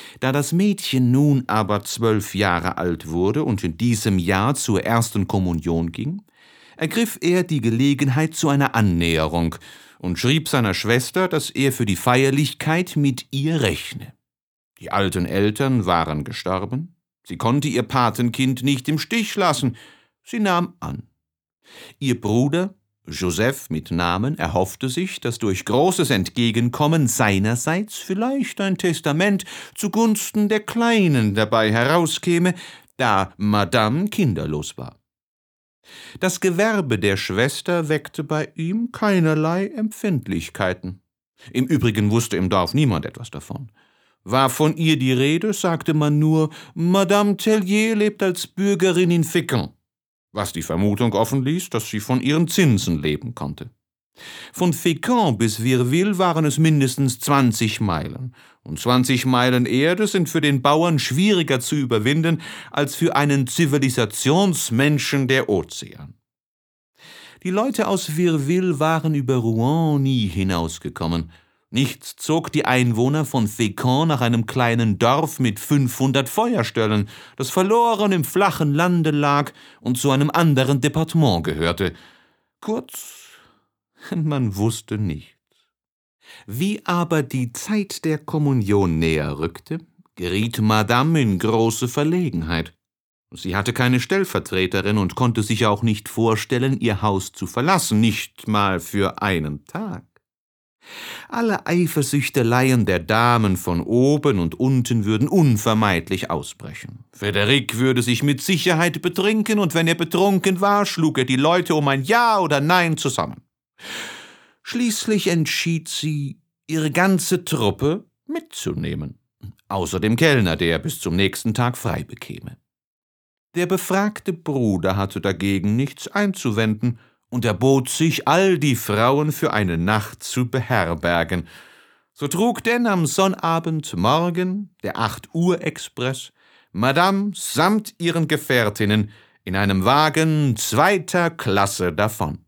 Da das Mädchen nun aber 12 Jahre alt wurde und in diesem Jahr zur ersten Kommunion ging, ergriff er die Gelegenheit zu einer Annäherung und schrieb seiner Schwester, dass er für die Feierlichkeit mit ihr rechne. Die alten Eltern waren gestorben, sie konnte ihr Patenkind nicht im Stich lassen, sie nahm an. Ihr Bruder, Joseph mit Namen, erhoffte sich, dass durch großes Entgegenkommen seinerseits vielleicht ein Testament zugunsten der Kleinen dabei herauskäme, da Madame kinderlos war. Das Gewerbe der Schwester weckte bei ihm keinerlei Empfindlichkeiten. Im Übrigen wusste im Dorf niemand etwas davon. War von ihr die Rede, sagte man nur, Madame Tellier lebt als Bürgerin in Fécamp, was die Vermutung offen ließ, dass sie von ihren Zinsen leben konnte. Von Fécamp bis Virville waren es mindestens 20 Meilen, und 20 Meilen Erde sind für den Bauern schwieriger zu überwinden als für einen Zivilisationsmenschen der Ozean. Die Leute aus Virville waren über Rouen nie hinausgekommen. Nichts zog die Einwohner von Fécamp nach einem kleinen Dorf mit 500 Feuerstellen, das verloren im flachen Lande lag und zu einem anderen Departement gehörte. Kurz, man wusste nichts. Wie aber die Zeit der Kommunion näher rückte, geriet Madame in große Verlegenheit. Sie hatte keine Stellvertreterin und konnte sich auch nicht vorstellen, ihr Haus zu verlassen, nicht mal für einen Tag. Alle Eifersüchteleien der Damen von oben und unten würden unvermeidlich ausbrechen. Frédéric würde sich mit Sicherheit betrinken, und wenn er betrunken war, schlug er die Leute um ein Ja oder Nein zusammen. Schließlich entschied sie, ihre ganze Truppe mitzunehmen, außer dem Kellner, der bis zum nächsten Tag frei bekäme. Der befragte Bruder hatte dagegen nichts einzuwenden und erbot sich, all die Frauen für eine Nacht zu beherbergen. So trug denn am Sonnabendmorgen der 8-Uhr-Express Madame samt ihren Gefährtinnen in einem Wagen 2. Klasse davon.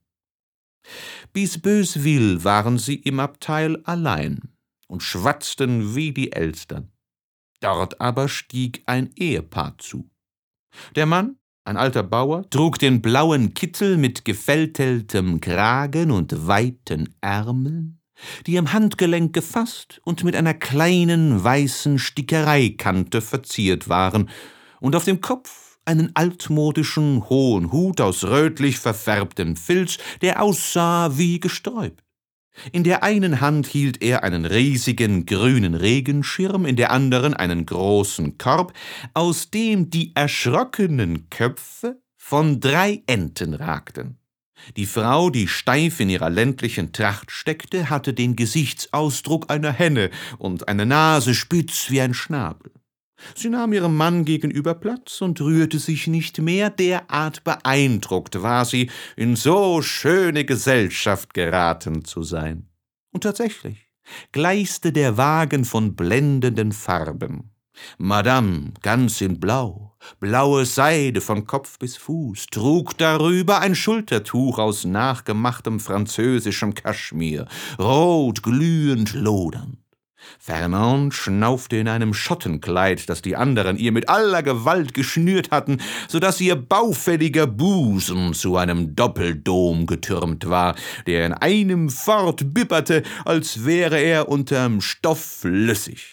Bis Beuzeville waren sie im Abteil allein und schwatzten wie die Elstern. Dort aber stieg ein Ehepaar zu. Der Mann, ein alter Bauer, trug den blauen Kittel mit gefälteltem Kragen und weiten Ärmeln, die am Handgelenk gefasst und mit einer kleinen weißen Stickereikante verziert waren, und auf dem Kopf einen altmodischen hohen Hut aus rötlich verfärbtem Filz, der aussah wie gestäubt. In der einen Hand hielt er einen riesigen grünen Regenschirm, in der anderen einen großen Korb, aus dem die erschrockenen Köpfe von 3 Enten ragten. Die Frau, die steif in ihrer ländlichen Tracht steckte, hatte den Gesichtsausdruck einer Henne und eine Nase spitz wie ein Schnabel. Sie nahm ihrem Mann gegenüber Platz und rührte sich nicht mehr, derart beeindruckt war sie, in so schöne Gesellschaft geraten zu sein. Und tatsächlich gleißte der Wagen von blendenden Farben. Madame, ganz in Blau, blaue Seide von Kopf bis Fuß, trug darüber ein Schultertuch aus nachgemachtem französischem Kaschmir, rot glühend lodernd. Fernand schnaufte in einem Schottenkleid, das die anderen ihr mit aller Gewalt geschnürt hatten, so daß ihr baufälliger Busen zu einem Doppeldom getürmt war, der in einem fort bibberte, als wäre er unterm Stoff flüssig.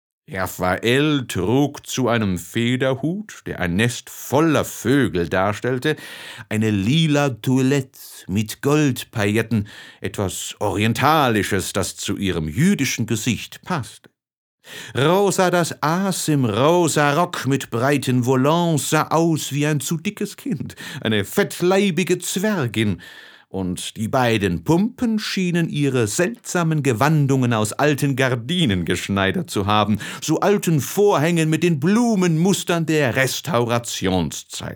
Raphael trug zu einem Federhut, der ein Nest voller Vögel darstellte, eine lila Toilette mit Goldpailletten, etwas Orientalisches, das zu ihrem jüdischen Gesicht passte. Rosa das Aas im rosa Rock mit breiten Volants sah aus wie ein zu dickes Kind, eine fettleibige Zwergin, und die beiden Pumpen schienen ihre seltsamen Gewandungen aus alten Gardinen geschneidert zu haben, so alten Vorhängen mit den Blumenmustern der Restaurationszeit.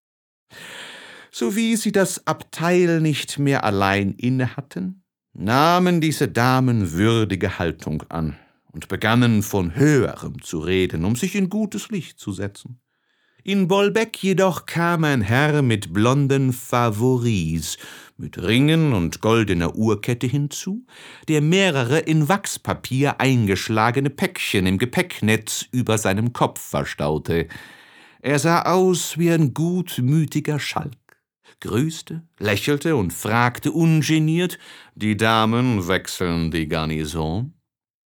Sowie sie das Abteil nicht mehr allein inne hatten, nahmen diese Damen würdige Haltung an und begannen von Höherem zu reden, um sich in gutes Licht zu setzen. In Bolbec jedoch kam ein Herr mit blonden Favoris, mit Ringen und goldener Uhrkette hinzu, der mehrere in Wachspapier eingeschlagene Päckchen im Gepäcknetz über seinem Kopf verstaute. Er sah aus wie ein gutmütiger Schalk, grüßte, lächelte und fragte ungeniert: »Die Damen wechseln die Garnison?«